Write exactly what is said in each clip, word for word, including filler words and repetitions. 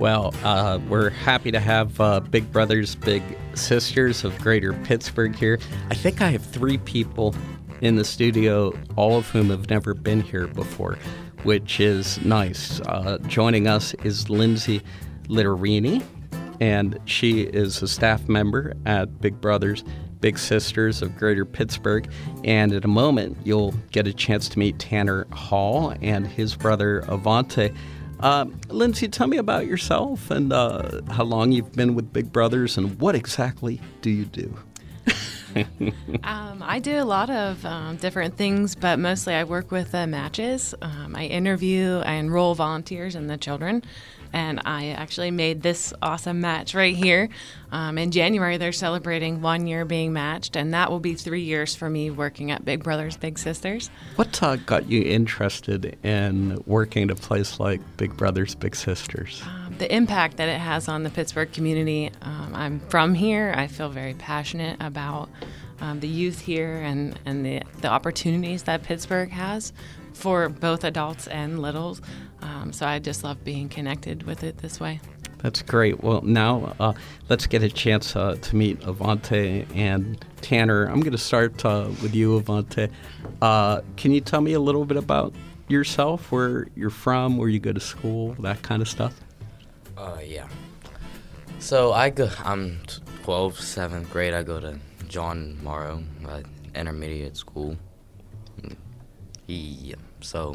Well, uh, we're happy to have uh, Big Brothers Big Sisters of Greater Pittsburgh here. I think I have three people in the studio, all of whom have never been here before, which is nice. Uh, joining us is Lindsay Litterini, and she is a staff member at Big Brothers Big Sisters of Greater Pittsburgh. And in a moment, you'll get a chance to meet Tanner Hall and his brother, Avante. Uh, Lindsay, tell me about yourself and uh, how long you've been with Big Brothers and what exactly do you do? um, I do a lot of um, different things, but mostly I work with uh, matches. Um, I interview, I enroll volunteers and the children, and I actually made this awesome match right here. Um, in January, they're celebrating one year being matched, and that will be three years for me working at Big Brothers Big Sisters. What uh, got you interested in working at a place like Big Brothers Big Sisters? Um, the impact that it has on the Pittsburgh community. Um, I'm from here. I feel very passionate about um, the youth here and, and the, the opportunities that Pittsburgh has for both adults and littles. Um, so I just love being connected with it this way. That's great. Well, now uh, let's get a chance uh, to meet Avante and Tanner. I'm going to start uh, with you, Avante. Uh, can you tell me a little bit about yourself, where you're from, where you go to school, that kind of stuff? Uh, yeah. So I go. I'm twelve, seventh grade. I go to John Morrow uh, Intermediate School. Yeah. So.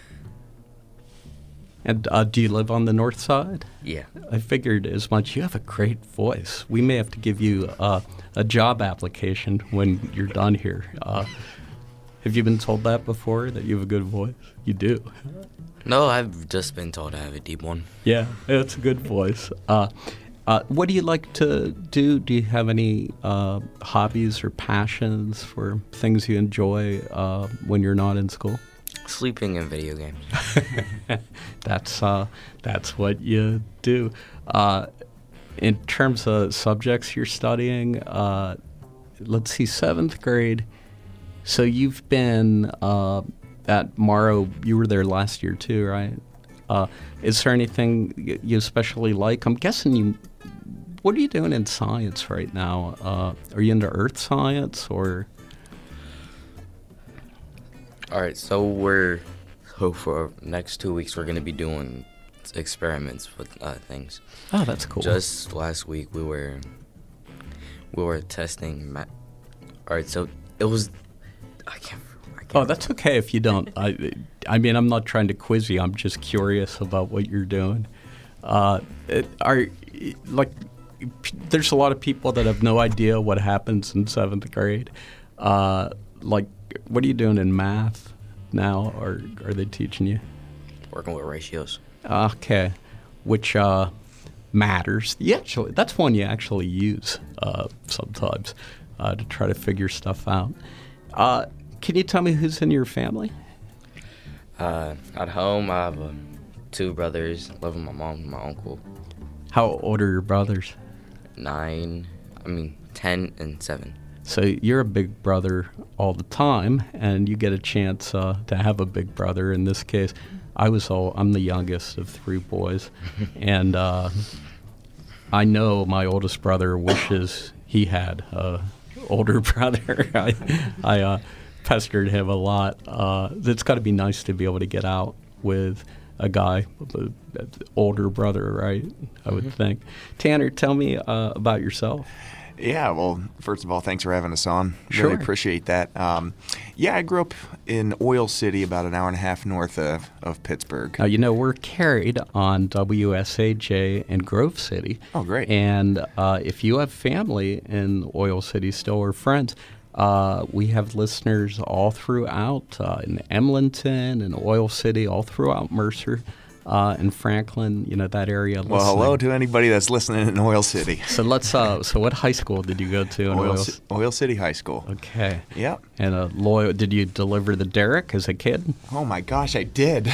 And uh, do you live on the north side? Yeah. I figured as much. You have a great voice. We may have to give you uh, a job application when you're done here. Uh, have you been told that before, that you have a good voice? You do. No, I've just been told I have a deep one. Yeah, it's a good voice. Uh, uh, what do you like to do? Do you have any uh, hobbies or passions for things you enjoy uh, when you're not in school? Sleeping in video games. that's uh, that's what you do. Uh, in terms of subjects you're studying, uh, let's see, seventh grade. So you've been uh, at Morrow. You were there last year too, right? Uh, is there anything you especially like? I'm guessing you. What are you doing in science right now? Uh, are you into earth science or? All right, so we're so for next two weeks we're gonna be doing experiments with uh, things. Oh, that's cool. Just last week we were we were testing. Ma- All right, so it was. I can't. I can't oh, that's okay if you don't. I, I mean, I'm not trying to quiz you. I'm just curious about what you're doing. Uh, it, are like, there's a lot of people that have no idea what happens in seventh grade. Uh, like. What are you doing in math now, or are they teaching you? Working with ratios. Okay, which uh, matters. Yeah, actually, that's one you actually use uh, sometimes uh, to try to figure stuff out. Uh, can you tell me who's in your family? Uh, at home, I have uh, two brothers. I live with my mom and my uncle. How old are your brothers? Nine, I mean, ten and seven. So you're a big brother all the time, and you get a chance uh, to have a big brother. In this case, I was all, I'm the youngest of three boys, and uh, I know my oldest brother wishes he had an older brother. I, I uh, pestered him a lot. Uh, it's got to be nice to be able to get out with a guy, an older brother, right? I would mm-hmm. think. Tanner, tell me uh, about yourself. Yeah, well, first of all, thanks for having us on. Sure. Really appreciate that. Um, yeah, I grew up in Oil City, about an hour and a half north of, of Pittsburgh. Now, you know, we're carried on W S A J in Grove City. Oh, great. And uh, if you have family in Oil City still or friends, uh, we have listeners all throughout, uh, in Emlenton and Oil City, all throughout Mercer. Uh, in Franklin, you know, that area. Well, listening. hello to anybody that's listening in Oil City. So let's. Uh, so, what high school did you go to in Oil, Oil? C- Oil City High School. Okay. Yep. And a loyal. Did you deliver the derrick as a kid? Oh my gosh, I did.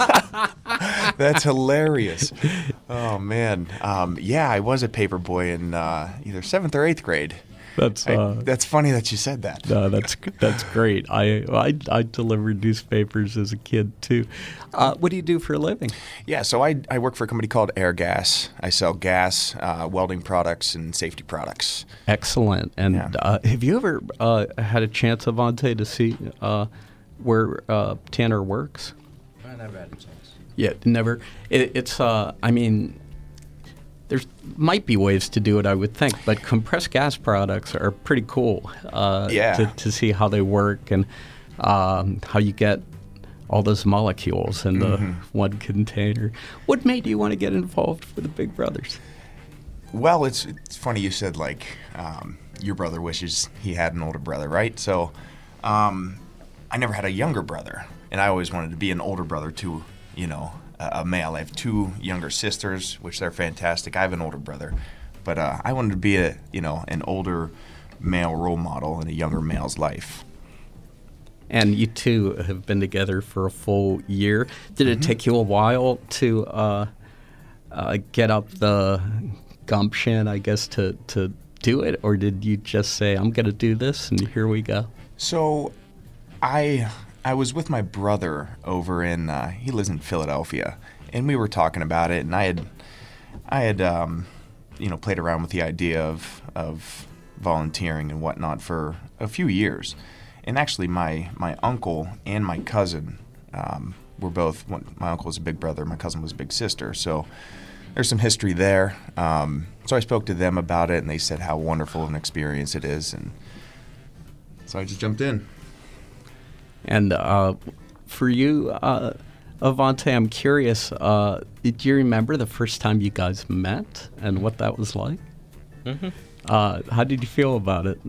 That's hilarious. Oh man. Um, yeah, I was a paper boy in uh, either seventh or eighth grade. That's I- uh, that's funny that you said that. no, that's that's great. I, I I delivered newspapers as a kid too. Uh, what do you do for a living? Yeah, so I, I work for a company called Air Gas. I sell gas, uh, welding products, and safety products. Excellent. And Yeah. uh, have you ever uh, had a chance, Avante, to see uh, where uh, Tanner works? I never had a chance. Yeah, never. It, it's, uh, I mean, there's might be ways to do it, I would think, but compressed gas products are pretty cool. Uh, Yeah. To, to see how they work and um, how you get all those molecules in the one container. What made you want to get involved with the Big Brothers? Well, it's it's funny you said, like, um, your brother wishes he had an older brother, right? So um, I never had a younger brother, and I always wanted to be an older brother to, you know, a, a male. I have two younger sisters, which they're fantastic. I have an older brother, but uh, I wanted to be a, you know, an older male role model in a younger male's life. And you two have been together for a full year. Did it take you a while to uh, uh, get up the gumption, I guess, to, to do it? Or did you just say, I'm going to do this, and here we go? So, I I was with my brother over in uh, he lives in Philadelphia, and we were talking about it, and I had I had um, you know played around with the idea of of volunteering and whatnot for a few years, and actually my my uncle and my cousin um, were both one, my uncle was a big brother, my cousin was a big sister, so there's some history there. Um, so I spoke to them about it, and they said how wonderful an experience it is, and so I just jumped in. And uh, for you, uh, Avante, I'm curious, uh, do you remember the first time you guys met and what that was like? Mm-hmm. Uh, how did you feel about it?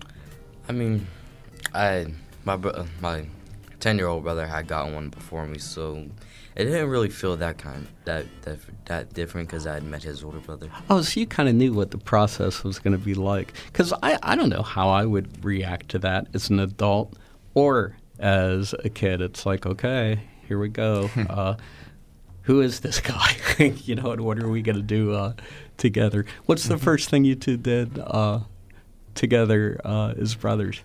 I mean, I my bro- my ten-year-old brother had gotten one before me, so it didn't really feel that kind that that that different because I had met his older brother. Oh, so you kind of knew what the process was going to be like. Because I, I don't know how I would react to that as an adult or as a kid. It's like, okay, here we go. uh, who is this guy? You know, and what are we going to do uh, together? What's the first thing you two did uh, together uh, as brothers?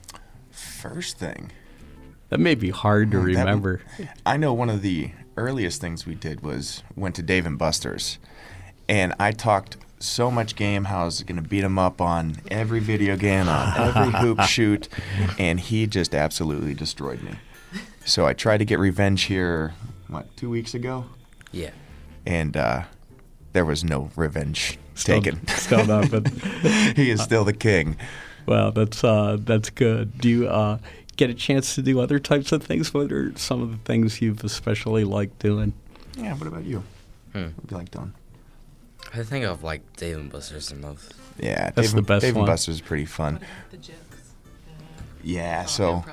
First thing. That may be hard to That- remember. I know one of the earliest things we did was went to Dave and Buster's, and I talked so much game how I was going to beat him up on every video game, on every hoop shoot, and he just absolutely destroyed me. So I tried to get revenge here, what, two weeks ago? Yeah. And uh, there was no revenge Still- taken. still nothing. He is still the king. Well, that's uh, that's good. Do you uh, get a chance to do other types of things? What are some of the things you've especially liked doing? Yeah, what about you? Hmm. What do you like doing? I think I've liked Dave and Buster's the most. Yeah, That's Dave, the best Dave one. and Buster's is pretty fun. The jokes. Yeah, so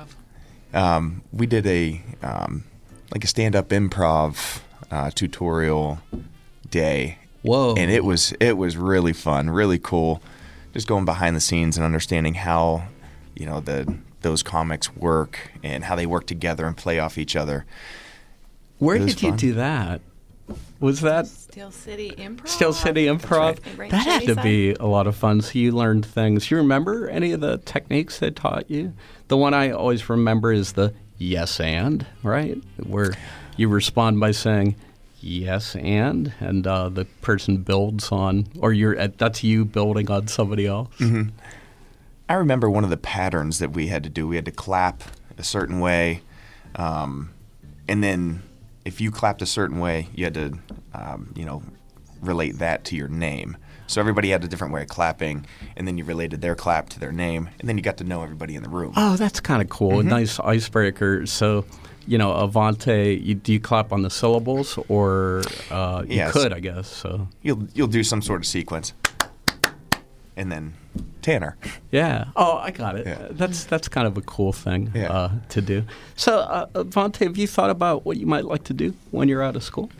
um, we did a um, like a stand-up improv uh, tutorial day, Whoa! and it was it was really fun, really cool. Just going behind the scenes and understanding how you know the those comics work and how they work together and play off each other. Where it was did you fun. do that? Was that Steel City Improv. Steel City Improv? Right. Right, That had to Shadyside. be a lot of fun. So you learned things. You remember any of the techniques they taught you? The one I always remember is the yes and, right? Where you respond by saying yes and, and uh, the person builds on, or you're at, that's you building on somebody else. Mm-hmm. I remember one of the patterns that we had to do. We had to clap a certain way, um, and then if you clapped a certain way, you had to, um, you know, relate that to your name. So everybody had a different way of clapping, and then you related their clap to their name, and then you got to know everybody in the room. Oh, that's kind of cool. Mm-hmm. A nice icebreaker. So, you know, Avante, you, do you clap on the syllables, or uh, you Yes. could, I guess. So, You'll you'll do some sort of sequence, and then Tanner. yeah. Oh, I got it. Yeah. That's that's kind of a cool thing Yeah. uh, to do. So, uh, Avante, have you thought about what you might like to do when you're out of school?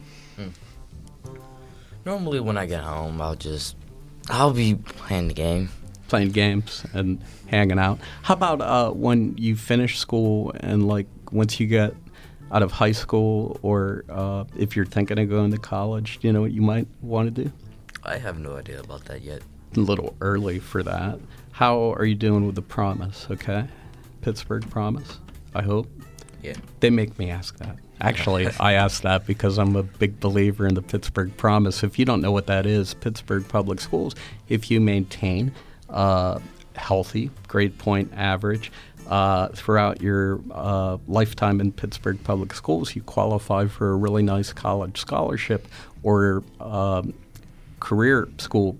Normally, when I get home, I'll just I'll be playing the game. Playing games and hanging out. How about uh, when you finish school and, like, once you get out of high school, or uh, if you're thinking of going to college, do you know what you might want to do? I have no idea about that yet. a little early for that. How are you doing with the Promise, okay? Pittsburgh Promise, I hope. Yeah. They make me ask that. Actually, I ask that because I'm a big believer in the Pittsburgh Promise. If you don't know what that is, Pittsburgh Public Schools, if you maintain uh, healthy, grade point average uh, throughout your uh, lifetime in Pittsburgh Public Schools, you qualify for a really nice college scholarship or um, career school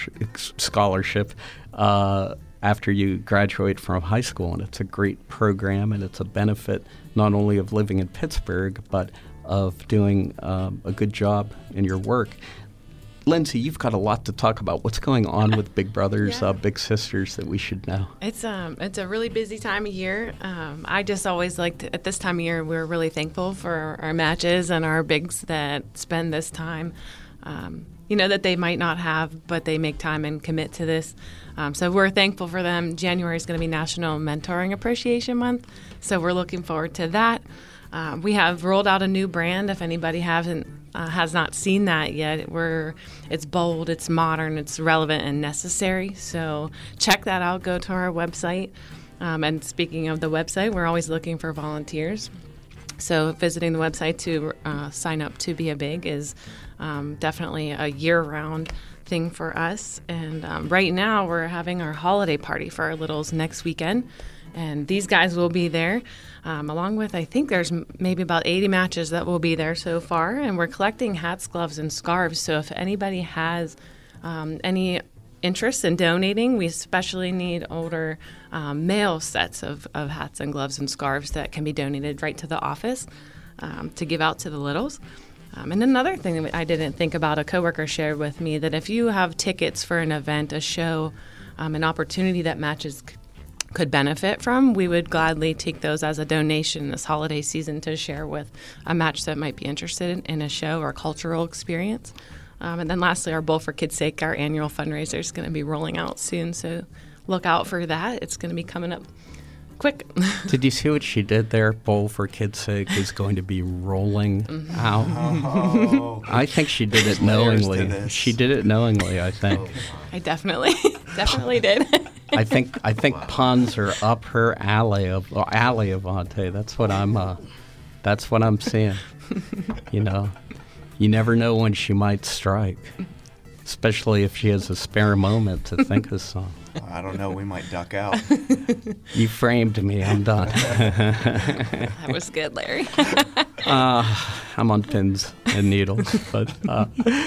scholarship uh, after you graduate from high school. And it's a great program, and it's a benefit not only of living in Pittsburgh, but of doing um, a good job in your work. Lindsay, you've got a lot to talk about. What's going on with Big Brothers, yeah. uh, Big Sisters that we should know? It's um it's a really busy time of year. Um, I just always like to, at this time of year, we're really thankful for our matches and our bigs that spend this time. Um, you know, that they might not have, but they make time and commit to this. Um, so we're thankful for them. January is going to be National Mentoring Appreciation Month, so we're looking forward to that. Uh, we have rolled out a new brand. If anybody hasn't uh, has not seen that yet, we're it's bold, it's modern, it's relevant and necessary. So check that out. Go to our website. Um, and speaking of the website, we're always looking for volunteers. So visiting the website to uh, sign up to be a big is um, definitely a year-round thing for us. And um, right now we're having our holiday party for our littles next weekend. And these guys will be there, um, along with, I think there's m- maybe about eighty matches that will be there so far. And we're collecting hats, gloves, and scarves. So if anybody has um, any interest in donating, we especially need older um, male sets of, of hats and gloves and scarves that can be donated right to the office um, to give out to the littles. Um, and another thing that I didn't think about, a coworker shared with me, that if you have tickets for an event, a show, um, an opportunity that matches c- could benefit from, we would gladly take those as a donation this holiday season to share with a match that might be interested in, in a show or cultural experience. Um, and then lastly, our Bowl for Kids' Sake, our annual fundraiser, is going to be rolling out soon. So look out for that. It's going to be coming up quick. Did you see what she did there? Bowl for Kids' Sake is going to be rolling mm-hmm. out. Oh. I think she did it knowingly. She did it knowingly, I think. I definitely, definitely did. I think I think puns are up her alley of or alley Avante. That's what I'm. Uh, that's what I'm seeing. You know. You never know when she might strike, especially if she has a spare moment to think of some. I don't know. We might duck out. You framed me. I'm done. That was good, Larry. uh, I'm on pins and needles. But uh,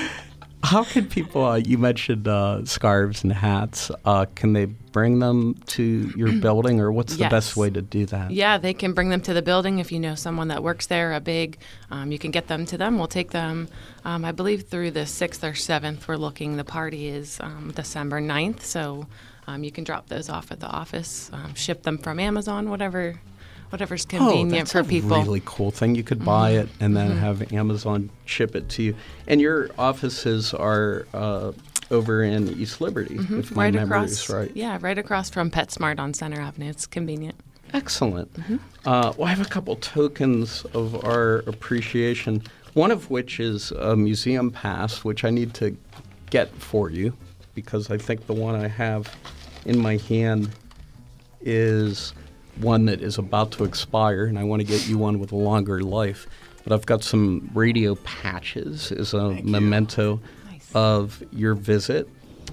how can people, uh, you mentioned uh, scarves and hats. Uh, can they bring them to your building, or what's the Yes. best way to do that? Yeah, they can bring them to the building. If you know someone that works there, a big, um, you can get them to them. We'll take them, um, I believe, through the sixth or seventh. We're looking, the party is um, December ninth, so um, you can drop those off at the office, um, ship them from Amazon, whatever, whatever's convenient oh, that's for a people. Really cool thing. You could mm-hmm. buy it and then mm-hmm. have Amazon ship it to you. And your offices are uh, over in East Liberty, mm-hmm. if my right memory across, is right. Yeah, right across from PetSmart on Center Avenue. It's convenient. Excellent. Mm-hmm. Uh, well, I have a couple tokens of our appreciation, one of which is a museum pass, which I need to get for you because I think the one I have in my hand is one that is about to expire, and I want to get you one with a longer life. But I've got some radio patches as a Thank memento you. Nice. of your visit.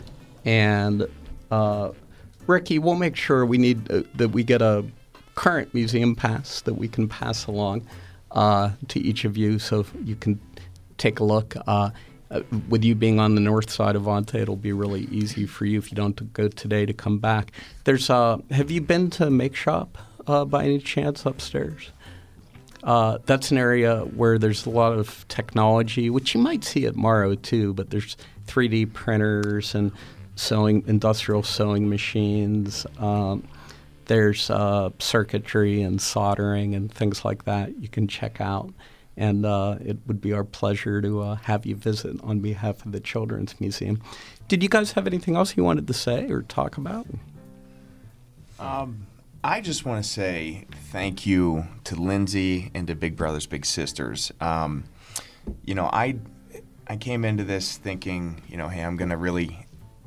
And uh, Ricky, we'll make sure we need uh, that we get a current museum pass that we can pass along uh, to each of you so you can take a look. Uh, uh, with you being on the north side of Avante, it'll be really easy for you if you don't go today to come back. There's uh, have you been to Make Shop uh, by any chance upstairs? Uh, that's an area where there's a lot of technology, which you might see at Morrow too, but there's three D printers and sewing, industrial sewing machines. Um, there's uh, circuitry and soldering and things like that you can check out. And uh, it would be our pleasure to uh, have you visit on behalf of the Children's Museum. Did you guys have anything else you wanted to say or talk about? Um, I just want to say thank you to Lindsay and to Big Brothers Big Sisters. Um, you know, I I came into this thinking, you know, hey, I'm going to really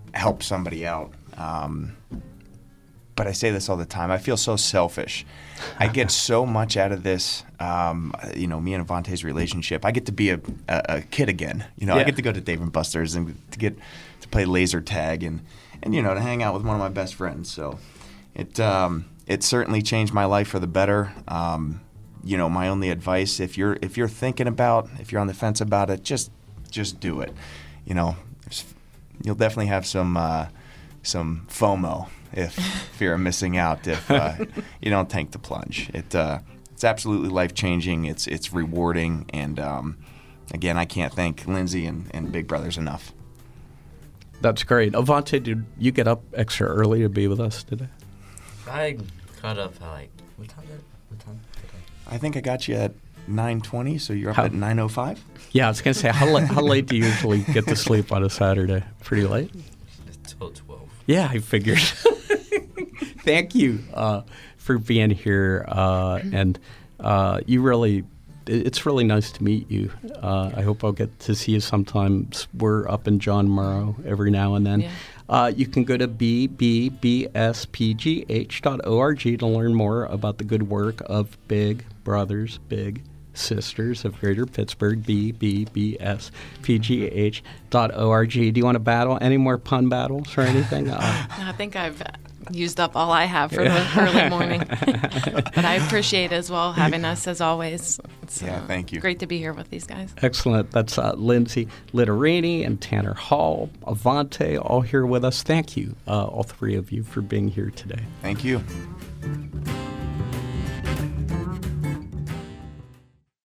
help somebody out. Um, but I say this all the time. I feel so selfish. I get so much out of this. Um, you know, me and Avante's relationship. I get to be a, a, a kid again. You know, Yeah. I get to go to Dave and Buster's and to get to play laser tag and, and you know, to hang out with one of my best friends. So it um, it certainly changed my life for the better. Um, you know, my only advice, if you're if you're thinking about, if you're on the fence about it, just just do it. You know, there's, you'll definitely have some uh, some FOMO if fear of missing out if uh, you don't take the plunge. It uh, it's absolutely life changing. It's it's rewarding, and um, again, I can't thank Lindsay and, and Big Brothers enough. That's great. Avante, did you get up extra early to be with us today? I got up at like what time did what time did I think I got you at nine twenty, so you're up How- at nine oh five. Yeah, I was going to say, how, la- how late do you usually get to sleep on a Saturday? Pretty late? I? Till twelve. Yeah, I figured. Thank you uh, for being here. Uh, and uh, you really, it- it's really nice to meet you. Uh, I hope I'll get to see you sometimes. We're up in John Morrow every now and then. Yeah. Uh, you can go to b b b s p g h dot org to learn more about the good work of Big Brothers, Big Sisters of Greater Pittsburgh, b b b s p g h dot org. Do you want to battle? Any more pun battles or anything? Uh, I think I've used up all I have for the early morning. But I appreciate as well having us as always. It's Yeah, uh, thank you. great to be here with these guys. Excellent. That's uh, Lindsay Litterini and Tanner Hall, Avante, all here with us. Thank you, uh, all three of you, for being here today. Thank you.